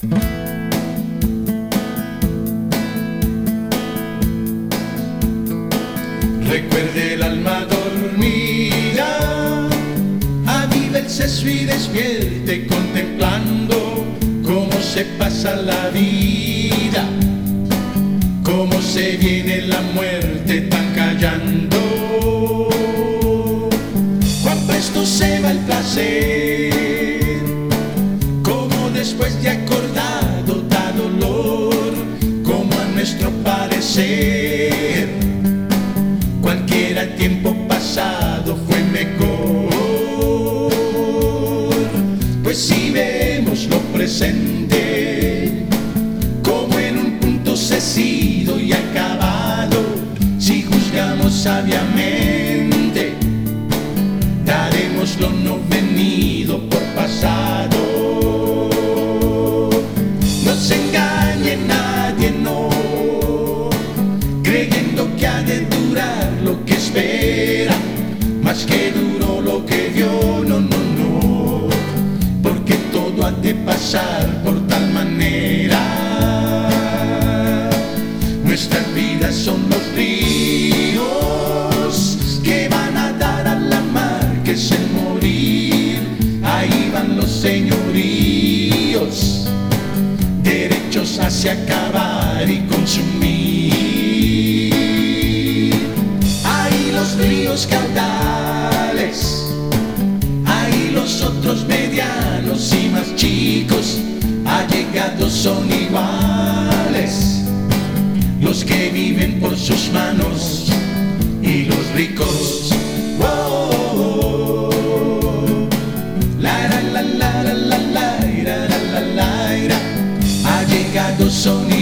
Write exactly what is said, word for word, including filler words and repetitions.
Recuerde el alma dormida, avive el seso y despierte contemplando cómo se pasa la vida, cómo se viene la muerte tan callando. Cuán presto se va el placer, como después de acordado da dolor, como a nuestro parecer cualquiera tiempo pasado fue mejor. Pues si vemos lo presente como en un punto cecido y acabado, si juzgamos sabiamente, daremos lo no venido por pasado. No se engañe nadie, no, creyendo que ha de durar lo que espera, más que duro lo que vio, no, no, no, porque todo ha de pasar por tal manera. Nuestras vidas son los ríos que van a dar a la mar, que es el morir. Ahí van los señoríos, derechos hacia acabar y consumir. Ahí los ríos caudales, ahí los otros medianos y más chicos, allegados son iguales, los que viven por sus manos y los ricos. Wow. La la la la la la la la la la la. Allegados son